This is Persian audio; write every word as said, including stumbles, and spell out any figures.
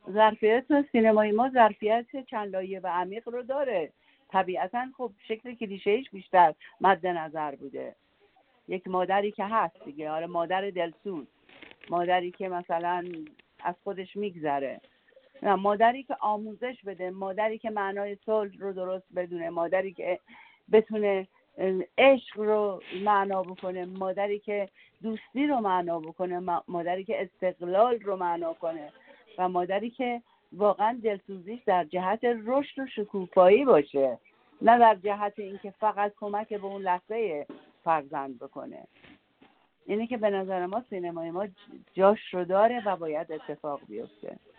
ظرفیت سینمای ما ظرفیت چند لایه و عمیق رو داره. طبیعتاً خب شکل کلیشه‌ایش بیشتر مد نظر بوده. یک مادری که هست دیگه، آره مادر دلسوز، مادری که مثلا از خودش میگذره، نه مادری که آموزش بده، مادری که معنای صلح رو درست بدونه، مادری که بتونه عشق رو معنا بکنه، مادری که دوستی رو معنا بکنه، مادری که استقلال رو معنا کنه و مادری که واقعا دلسوزیش در جهت رشد و شکوفایی باشه، نه در جهت اینکه فقط کمک به اون لحظه فرزند بکنه. اینه که به نظر ما سینمای ما جاش رو داره و باید اتفاق بیفته.